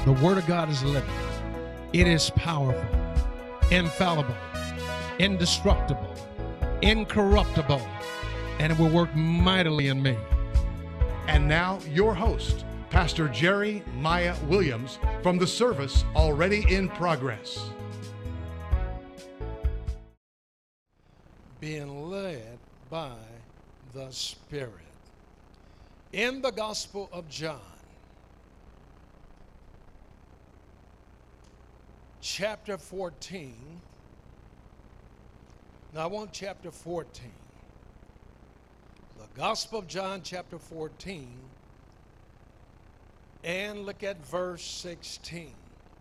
The Word of God is living. It is powerful, infallible, indestructible, incorruptible, and it will work mightily in me. And now, your host, Pastor Jerry Maya Williams, from the service already in progress. Being led by the Spirit. In the Gospel of John, chapter 14. Now I want chapter 14. The Gospel of John, chapter 14, and look at verse 16.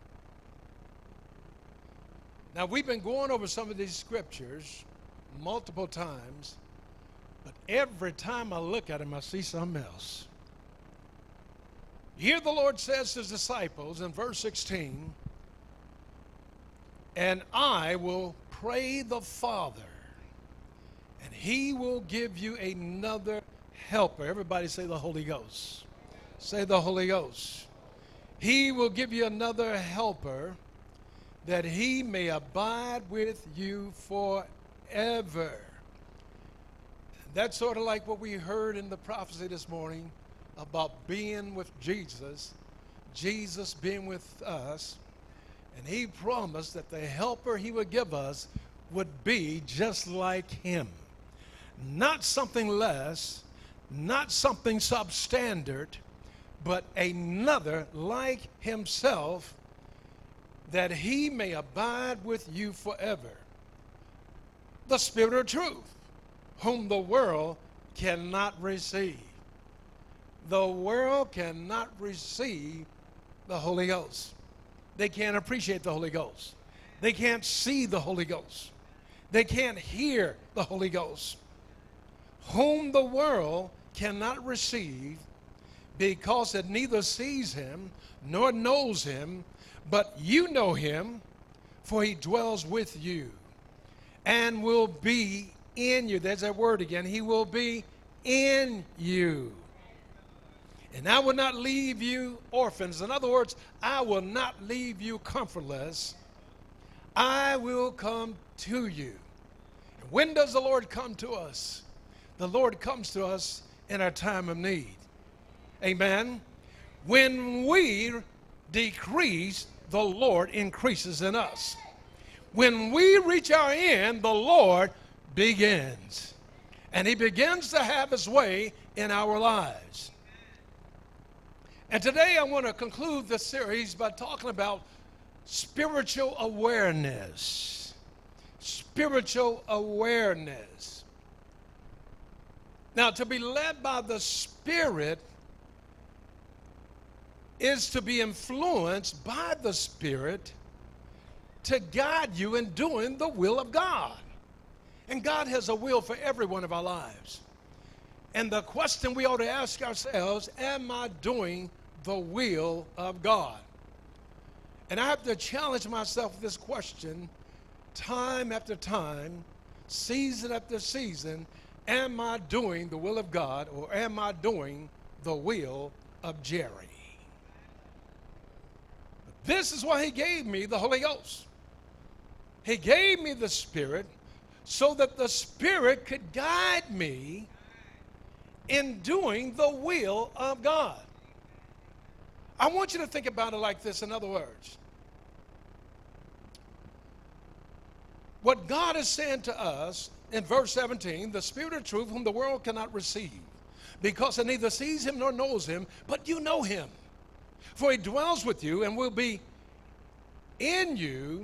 Now we've been going over some of these scriptures multiple times, but every time I look at them, I see something else. Here the Lord says to his disciples in verse 16, "And I will pray the Father, and he will give you another helper." Everybody say the Holy Ghost. Say the Holy Ghost. He will give you another helper, that he may abide with you forever. That's sort of like what we heard in the prophecy this morning about being with Jesus, Jesus being with us. And he promised that the helper he would give us would be just like him. Not something less, not something substandard, but another like himself, that he may abide with you forever. The Spirit of truth, whom the world cannot receive. The world cannot receive the Holy Ghost. They can't appreciate the Holy Ghost. They can't see the Holy Ghost. They can't hear the Holy Ghost. Whom the world cannot receive, because it neither sees him nor knows him, but you know him, for he dwells with you and will be in you. There's that word again. He will be in you. And I will not leave you orphans. In other words, I will not leave you comfortless. I will come to you. And when does the Lord come to us? The Lord comes to us in our time of need. Amen. When we decrease, the Lord increases in us. When we reach our end, the Lord begins. And he begins to have his way in our lives. And today I want to conclude this series by talking about spiritual awareness. Spiritual awareness. Now, to be led by the Spirit is to be influenced by the Spirit to guide you in doing the will of God. And God has a will for every one of our lives. And the question we ought to ask ourselves, am I doing the will of God? And I have to challenge myself with this question time after time, season after season. Am I doing the will of God, or am I doing the will of Jerry? This is why he gave me the Holy Ghost. He gave me the Spirit so that the Spirit could guide me in doing the will of God. I want you to think about it like this, in other words. What God is saying to us in verse 17, the Spirit of truth, whom the world cannot receive, because it neither sees him nor knows him, but you know him. For he dwells with you and will be in you.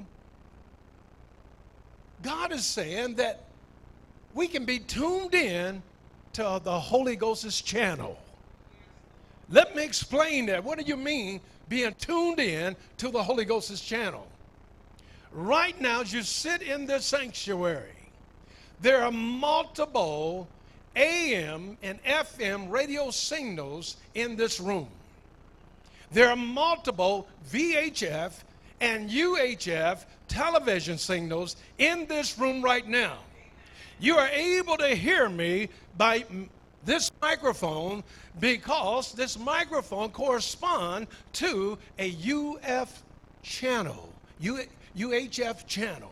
God is saying that we can be tuned in to the Holy Ghost's channel. Let me explain that. What do you mean being tuned in to the Holy Ghost's channel? Right now, as you sit in this sanctuary, there are multiple AM and FM radio signals in this room. There are multiple VHF and UHF television signals in this room right now. You are able to hear me by this microphone because this microphone corresponds to a UF channel, UHF channel.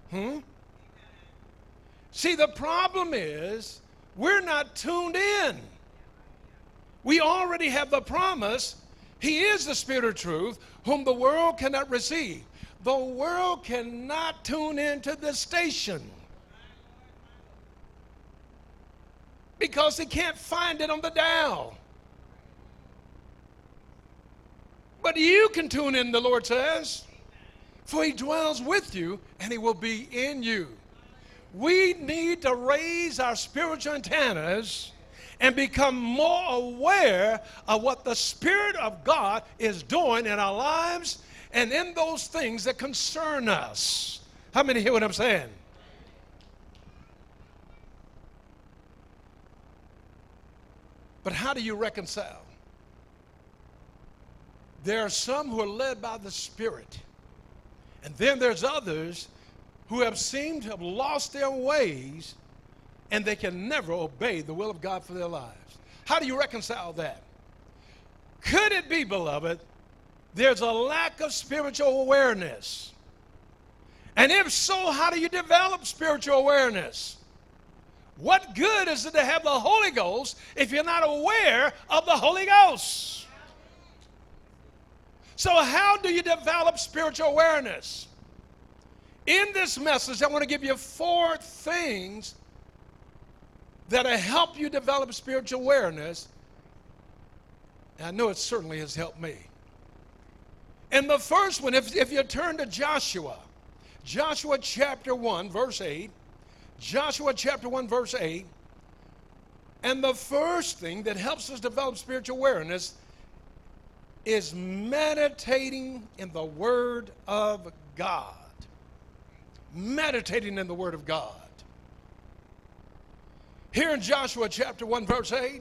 See, the problem is we're not tuned in. We already have the promise. He is the Spirit of truth, whom the world cannot receive. The world cannot tune into this station because they can't find it on the dial. But you can tune in, the Lord says, for he dwells with you and he will be in you. We need to raise our spiritual antennas and become more aware of what the Spirit of God is doing in our lives and in those things that concern us. How many hear what I'm saying? But how do you reconcile? There are some who are led by the Spirit, and then there's others who have seemed to have lost their ways, and they can never obey the will of God for their lives. How do you reconcile that? Could it be, beloved, there's a lack of spiritual awareness? And if so, how do you develop spiritual awareness? What good is it to have the Holy Ghost if you're not aware of the Holy Ghost? So how do you develop spiritual awareness? In this message, I want to give you 4 things that'll help you develop spiritual awareness. And I know it certainly has helped me. And the first one, if you turn to Joshua chapter 1, verse 8, Joshua chapter 1, verse 8, and the first thing that helps us develop spiritual awareness is meditating in the Word of God. Meditating in the Word of God. Here in Joshua chapter 1, verse 8,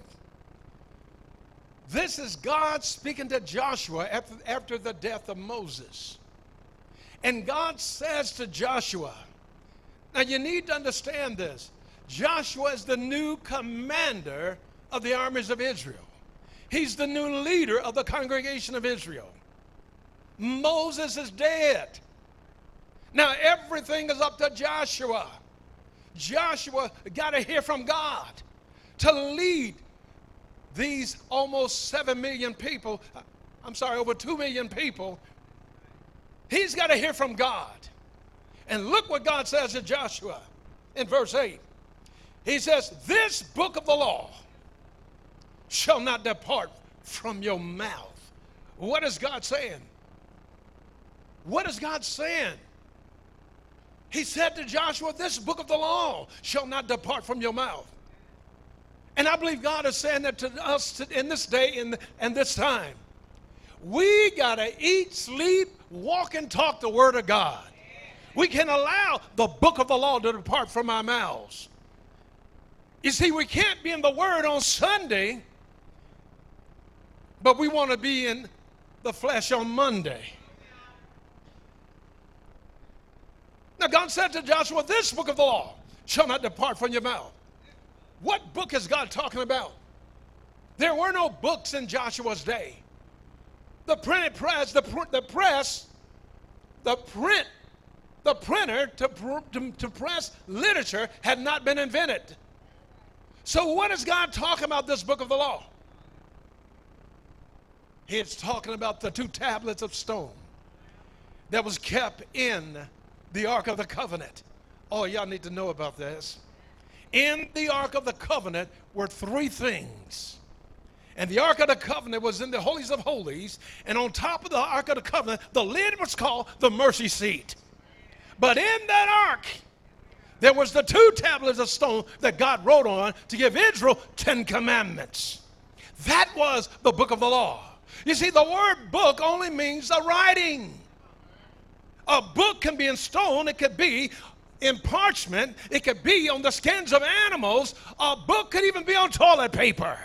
this is God speaking to Joshua after the death of Moses. And God says to Joshua, now you need to understand this, Joshua is the new commander of the armies of Israel. He's the new leader of the congregation of Israel. Moses is dead. Now everything is up to Joshua. Joshua got to hear from God to lead these almost 7 million people, over 2 million people. He's got to hear from God. And look what God says to Joshua in verse 8. He says, this book of the law shall not depart from your mouth. What is God saying? What is God saying? He said to Joshua, this book of the law shall not depart from your mouth. And I believe God is saying that to us in this day and this time. We got to eat, sleep, walk, and talk the Word of God. We can allow the book of the law to depart from our mouths. You see, we can't be in the Word on Sunday, but we want to be in the flesh on Monday. Now God said to Joshua, this book of the law shall not depart from your mouth. What book is God talking about? There were no books in Joshua's day. The printed press, the printer to press literature had not been invented. So what is God talking about this book of the law? He's talking about the 2 tablets of stone that was kept in the Ark of the Covenant. Oh, y'all need to know about this. In the Ark of the Covenant were 3 things. And the Ark of the Covenant was in the Holies of Holies. And on top of the Ark of the Covenant, the lid was called the mercy seat. But in that ark, there was the 2 tablets of stone that God wrote on to give Israel 10 commandments. That was the book of the law. You see, the word book only means a writing. A book can be in stone, it could be in parchment, it could be on the skins of animals. A book could even be on toilet paper.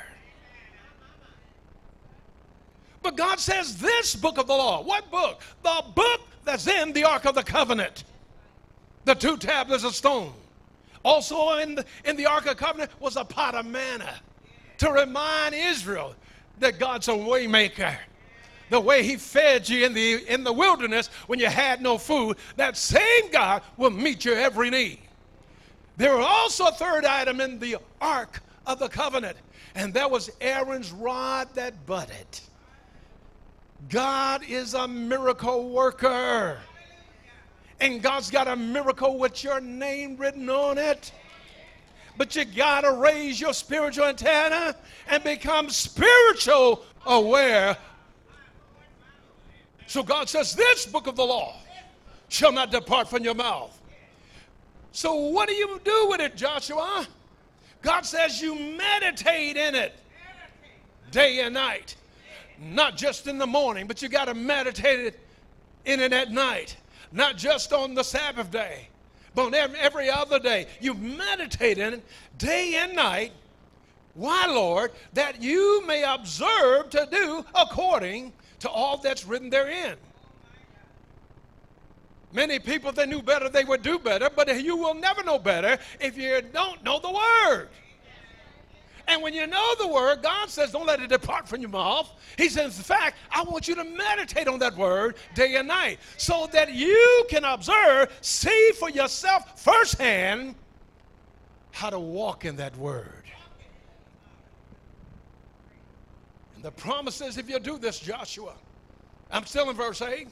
But God says this book of the law. What book? The book that's in the Ark of the Covenant. The 2 tablets of stone. Also in the Ark of the Covenant was a pot of manna. to remind Israel that God's a way maker. The way he fed you in the wilderness when you had no food, that same God will meet your every need. There was also a third item in the Ark of the Covenant, and that was Aaron's rod that budded. God is a miracle worker. And God's got a miracle with your name written on it. But you got to raise your spiritual antenna and become spiritual aware. So God says, this book of the law shall not depart from your mouth. So what do you do with it, Joshua? God says you meditate in it day and night. Not just in the morning, but you got to meditate in it at night. Not just on the Sabbath day, but on every other day. You meditate in it day and night. Why, Lord? That you may observe to do according to all that's written therein. Many people, if they knew better, they would do better, but you will never know better if you don't know the Word. And when you know the Word, God says, don't let it depart from your mouth. He says, in fact, I want you to meditate on that Word day and night so that you can observe, see for yourself firsthand how to walk in that Word. And the promise is, if you do this, Joshua, I'm still in verse 8,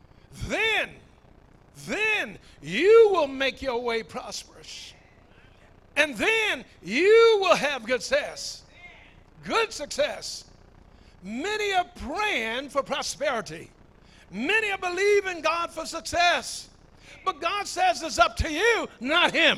then you will make your way prosperous. And then you will have good success. Good success. Many are praying for prosperity. Many are believing God for success. But God says it's up to you, not him.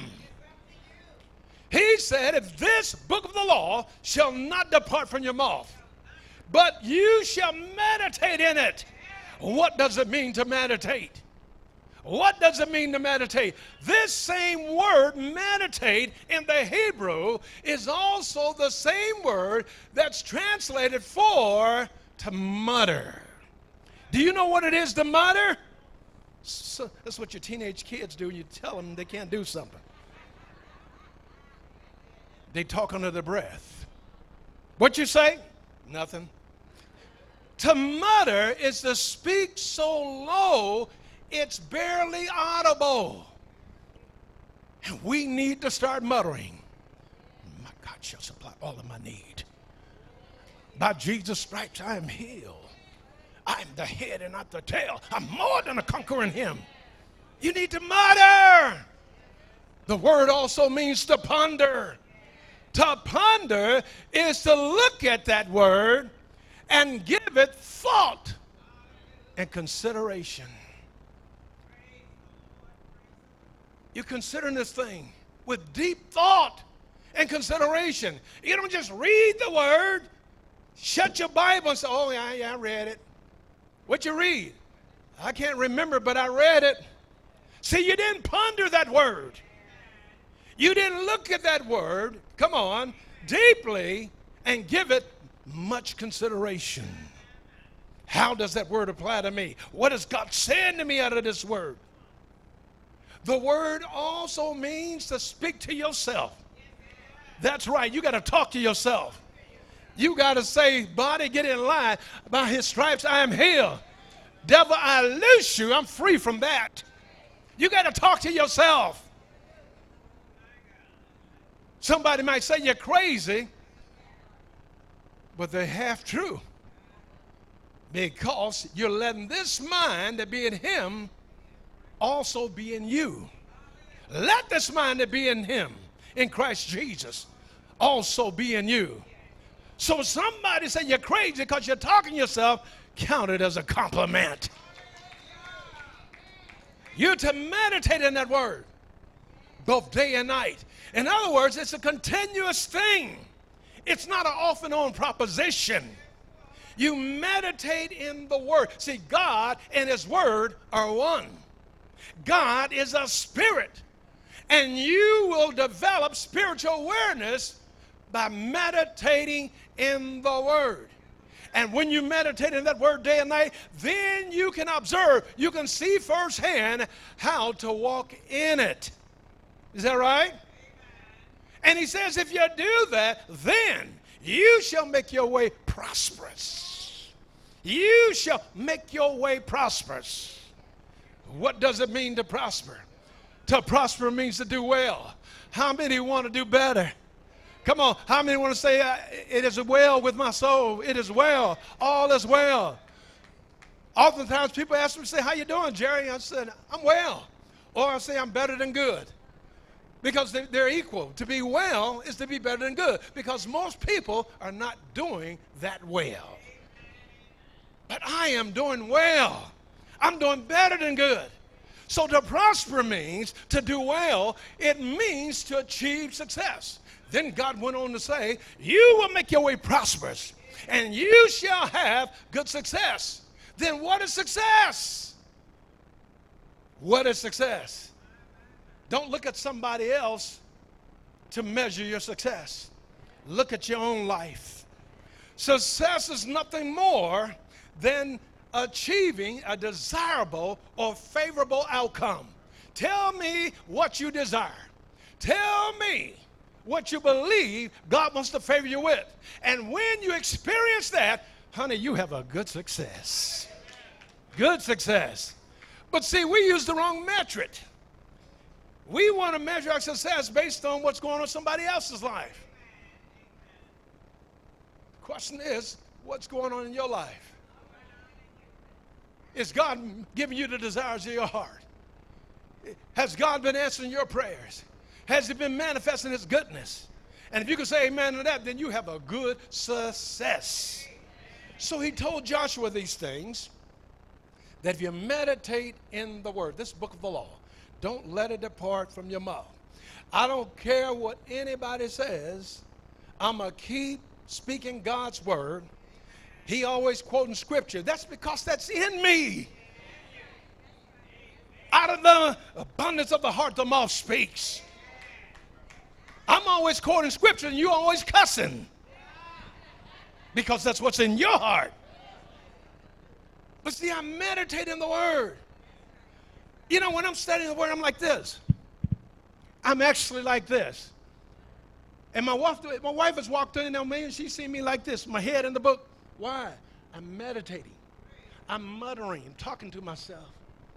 He said, if this book of the law shall not depart from your mouth, but you shall meditate in it. What does it mean to meditate? What does it mean to meditate? This same word, meditate, in the Hebrew is also the same word that's translated for to mutter. Do you know what it is to mutter? So that's what your teenage kids do. You tell them they can't do something. They talk under their breath. What you say? Nothing. To mutter is to speak so low it's barely audible. And we need to start muttering. My God shall supply all of my need. By Jesus' stripes I am healed. I am the head and not the tail. I'm more than a conqueror in him. You need to mutter. The word also means to ponder. To ponder is to look at that word and give it thought and consideration. You're considering this thing with deep thought and consideration. You don't just read the word, shut your Bible and say, oh, yeah, I read it. What you read? I can't remember, but I read it. See, you didn't ponder that word. You didn't look at that word, come on, deeply and give it much consideration. How does that word apply to me? What is God saying to me out of this word? The word also means to speak to yourself. That's right. You got to talk to yourself. You got to say, body, get in line. By his stripes, I am healed. Devil, I loose you. I'm free from that. You got to talk to yourself. Somebody might say you're crazy, but they're half true. Because you're letting this mind that be in him also be in you. Let this mind that be in him, in Christ Jesus, also be in you. So somebody say you're crazy because you're talking to yourself, count it as a compliment. You're to meditate in that word, both day and night. In other words, it's a continuous thing. It's not an off and on proposition. You meditate in the word. See, God and his word are one. God is a spirit, and you will develop spiritual awareness by meditating in the word. And when you meditate in that word day and night, then you can observe, you can see firsthand how to walk in it. Is that right? And he says if you do that, then You shall make your way prosperous. You shall make your way prosperous. What does it mean to prosper? To prosper means to do well. How many want to do better? Come on, how many want to say, it is well with my soul? It is well. All is well. Oftentimes people ask me, say, how you doing, Jerry? I said, I'm well. Or I say, I'm better than good. Because they're equal. To be well is to be better than good. Because most people are not doing that well. But I am doing well. I'm doing better than good. So to prosper means to do well. It means to achieve success. Then God went on to say, you will make your way prosperous, and you shall have good success. Then what is success? What is success? Don't look at somebody else to measure your success. Look at your own life. Success is nothing more than achieving a desirable or favorable outcome. Tell me what you desire. Tell me what you believe God wants to favor you with. And when you experience that, honey, you have a good success. Good success. But see, we use the wrong metric. We want to measure our success based on what's going on in somebody else's life. The question is, what's going on in your life? Is God giving you the desires of your heart? Has God been answering your prayers? Has He been manifesting His goodness? And if you can say amen to that, then you have a good success. So He told Joshua these things, that if you meditate in the Word, this book of the law, don't let it depart from your mouth. I don't care what anybody says, I'm going to keep speaking God's Word. He always quoting Scripture. That's because that's in me. Out of the abundance of the heart, the mouth speaks. I'm always quoting Scripture and you always cussing. Because that's what's in your heart. But see, I meditate in the Word. You know, when I'm studying the Word, I'm like this. I'm actually like this. And my wife has walked in on me and she's seen me like this, my head in the book. Why? I'm meditating. I'm muttering. I'm talking to myself.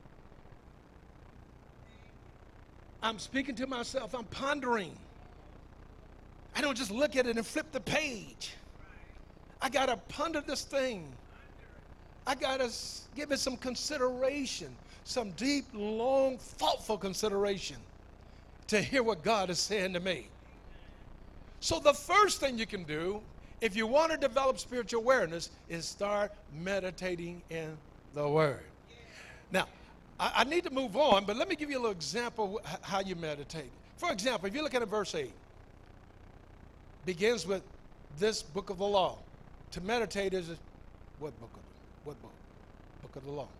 I'm speaking to myself. I'm pondering. I don't just look at it and flip the page. I got to ponder this thing. I got to give it some consideration, some deep, long, thoughtful consideration to hear what God is saying to me. So the first thing you can do if you want to develop spiritual awareness is start meditating in the Word. Now, I need to move on, but let me give you a little example of how you meditate. For example, if you look at verse 8, begins with this book of the law. To meditate is what book? What book? Book of the law.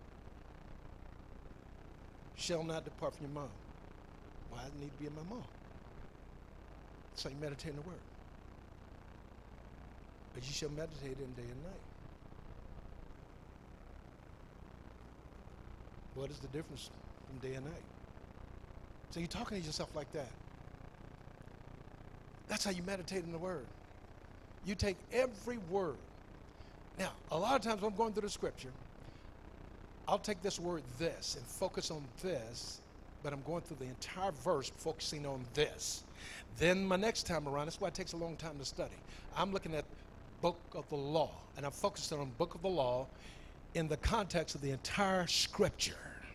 Shall not depart from your mouth. Why does it need to be in my mouth? So you meditate in the Word. But you shall meditate in day and night. What is the difference from day and night? So you're talking to yourself like that. That's how you meditate in the Word. You take every word. Now, a lot of times when I'm going through the Scripture, I'll take this word this and focus on this, but I'm going through the entire verse focusing on this. Then my next time around, that's why it takes a long time to study. I'm looking at book of the law, and I'm focusing on book of the law in the context of the entire Scripture.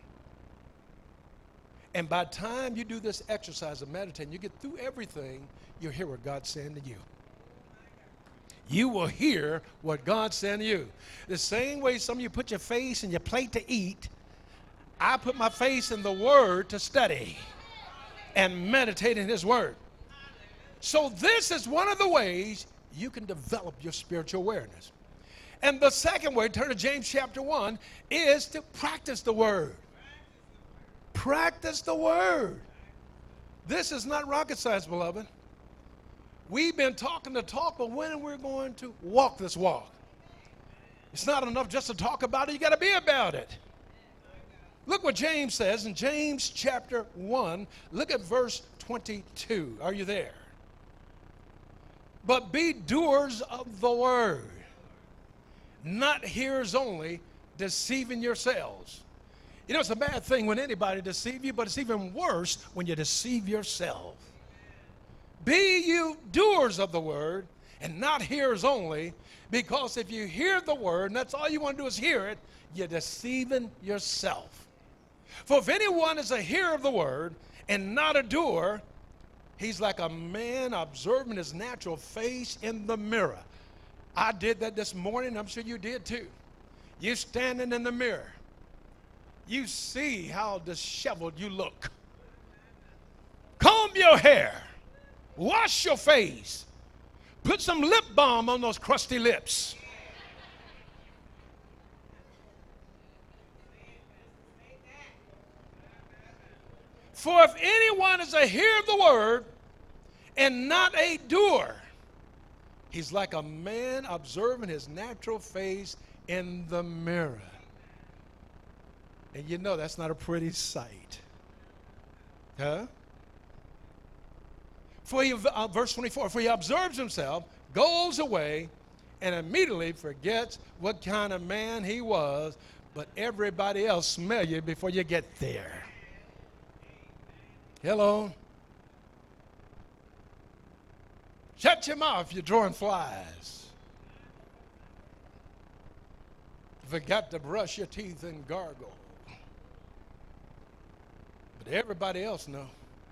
And by the time you do this exercise of meditating, you get through everything, you'll hear what God's saying to you. You will hear what God's saying to you. The same way some of you put your face in your plate to eat, I put my face in the Word to study and meditate in His Word. So this is one of the ways you can develop your spiritual awareness. And the second way, turn to James chapter 1, is to practice the Word. Practice the Word. This is not rocket science, beloved. We've been talking the talk, but when we're going to walk this walk? It's not enough just to talk about it. You got to be about it. Look what James says in James chapter 1. Look at verse 22. Are you there? but be doers of the word, not hearers only, deceiving yourselves. You know, it's a bad thing when anybody deceives you, but it's even worse when you deceive yourself. Be you doers of the word and not hearers only, because if you hear the word and that's all you want to do is hear it, you're deceiving yourself. For if anyone is a hearer of the word and not a doer, he's like a man observing his natural face in the mirror. I did that this morning. I'm sure you did too. You standing in the mirror. You see how disheveled you look. Comb your hair. Wash your face. Put some lip balm on those crusty lips. For if anyone is a hearer of the word and not a doer, he's like a man observing his natural face in the mirror. And you know that's not a pretty sight. Huh? For he, verse 24, for he observes himself, goes away, and immediately forgets what kind of man he was, but everybody else smell you before you get there. Hello? Shut your mouth, you're drawing flies. Forgot to brush your teeth and gargle. But everybody else know.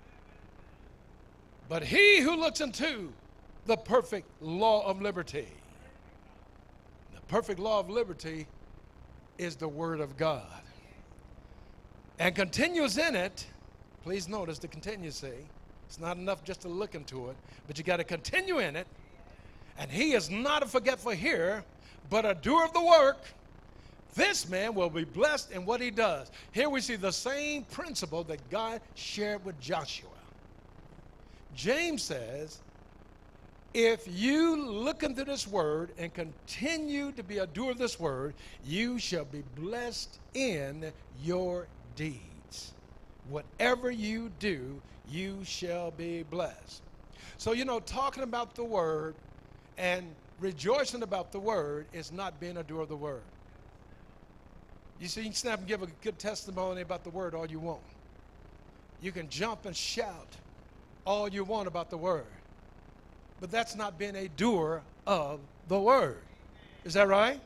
But he who looks into the perfect law of liberty. The perfect law of liberty is the word of God. And continues in it. Please notice the continuously. It's not enough just to look into it, but you got to continue in it. And he is not a forgetful hearer, but a doer of the work. This man will be blessed in what he does. Here we see the same principle that God shared with Joshua. James says, if you look into this word and continue to be a doer of this word, you shall be blessed in your deeds. Whatever you do, you shall be blessed. So, you know, talking about the word and rejoicing about the word is not being a doer of the word. You see, you can snap and give a good testimony about the word all you want. You can jump and shout all you want about the word. But that's not being a doer of the word. Is that right?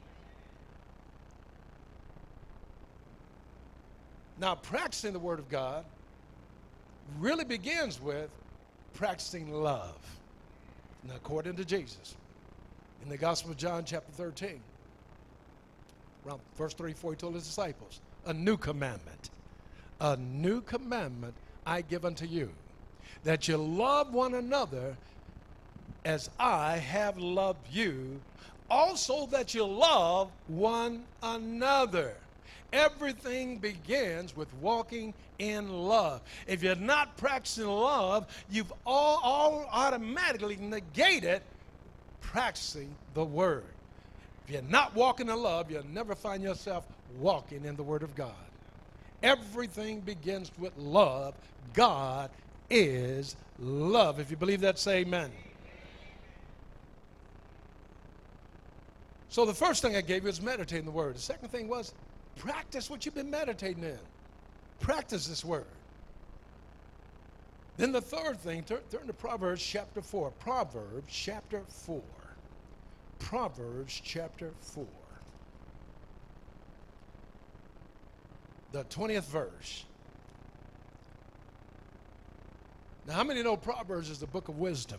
Now, practicing the word of God really begins with practicing love. Now, according to Jesus, in the Gospel of John, chapter 13, around verse 34, he told his disciples, a new commandment I give unto you, that you love one another as I have loved you, also that you love one another. Everything begins with walking in love. If you're not practicing love, you've all automatically negated practicing the word. If you're not walking in love, you'll never find yourself walking in the word of God. Everything begins with love. God is love. If you believe that, say amen. So the first thing I gave you was meditating the word. The second thing was practice what you've been meditating in. Practice this word. Then the third thing, turn to Proverbs chapter 4. Proverbs chapter 4. Proverbs chapter 4. The 20th verse. Now, how many know Proverbs is the book of wisdom?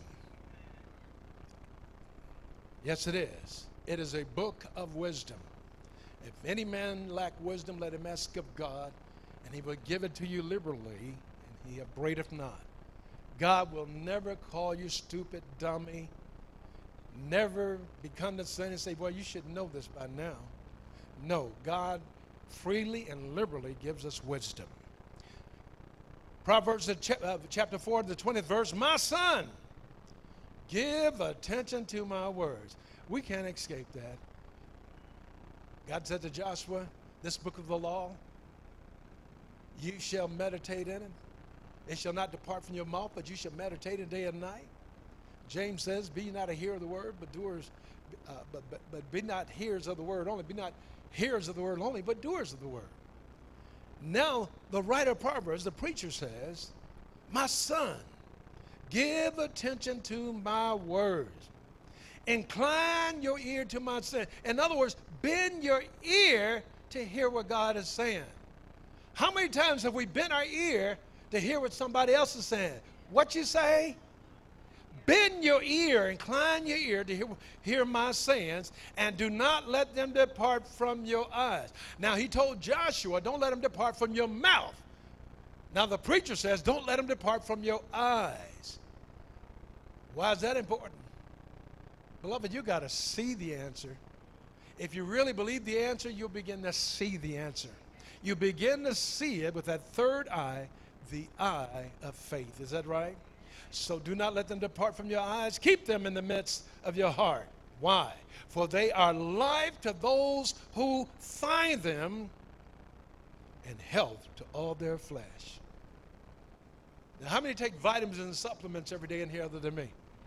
Yes, it is. It is a book of wisdom. If any man lack wisdom, let him ask of God, and he will give it to you liberally, and he upbraideth not. God will never call you stupid, dummy, never be condescending and say, well, you should know this by now. No, God freely and liberally gives us wisdom. Proverbs chapter 4, the 20th verse, my son, give attention to my words. We can't escape that. God said to Joshua, this book of the law, you shall meditate in it. It shall not depart from your mouth, but you shall meditate it day and night. James says, be not a hearer of the word, but doers, but be not hearers of the word only. Be not hearers of the word only, but doers of the word. Now, the writer of Proverbs, the preacher says, my son, give attention to my words. Incline your ear to my saying. In other words, bend your ear to hear what God is saying. How many times have we bent our ear to hear what somebody else is saying? What you say? Bend your ear, incline your ear to hear my sayings, and do not let them depart from your eyes. Now, he told Joshua, don't let them depart from your mouth. Now, the preacher says, don't let them depart from your eyes. Why is that important? Beloved, you got to see the answer. If you really believe the answer, you'll begin to see the answer. You begin to see it with that third eye, the eye of faith. Is that right? So do not let them depart from your eyes. Keep them in the midst of your heart. Why? For they are life to those who find them and health to all their flesh. Now, how many take vitamins and supplements every day in here other than me?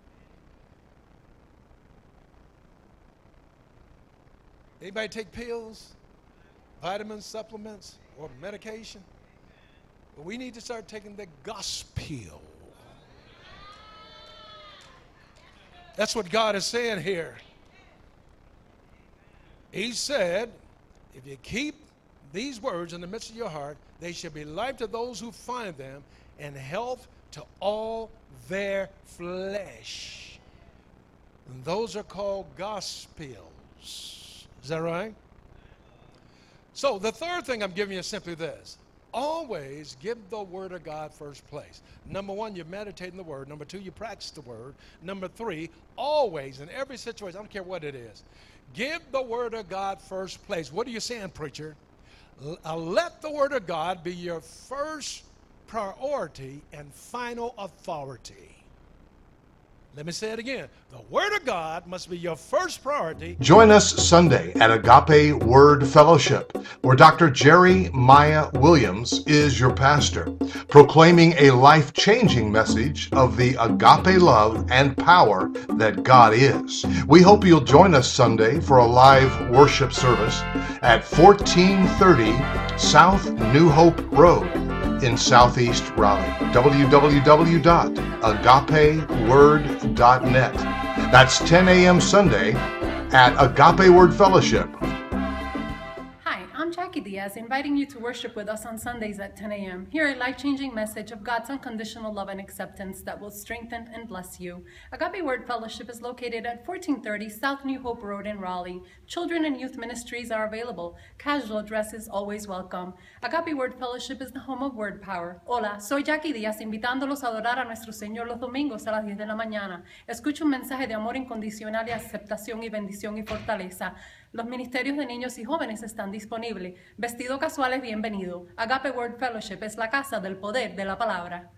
Anybody take pills, vitamins, supplements, or medication? Well, we need to start taking the gospel. That's what God is saying here. He said, if you keep these words in the midst of your heart, they shall be life to those who find them and health to all their flesh. And those are called gospels. Is that right? So the third thing I'm giving you is simply this. Always give the Word of God first place. Number one, you meditate in the Word. Number two, you practice the Word. Number three, always, in every situation, I don't care what it is, give the Word of God first place. What are you saying, preacher? Let the Word of God be your first priority and final authority. Let me say it again. The Word of God must be your first priority. Join us Sunday at Agape Word Fellowship, where Dr. Jerry Maya Williams is your pastor, proclaiming a life-changing message of the agape love and power that God is. We hope you'll join us Sunday for a live worship service at 1430 South New Hope Road in Southeast Raleigh. www.agapeword.net. That's 10 a.m. Sunday at Agape Word Fellowship. Hi, I'm Jackie Diaz, inviting you to worship with us on Sundays at 10 a.m. Hear a life-changing message of God's unconditional love and acceptance that will strengthen and bless you. Agape Word Fellowship is located at 1430 South New Hope Road in Raleigh. Children and youth ministries are available. Casual dress is always welcome. Agape Word Fellowship is the home of word power. Hola, soy Jackie Díaz, invitándolos a adorar a nuestro Señor los domingos a las 10 de la mañana. Escucha un mensaje de amor incondicional y aceptación y bendición y fortaleza. Los ministerios de niños y jóvenes están disponibles. Vestido casual es bienvenido. Agape Word Fellowship es la casa del poder de la palabra.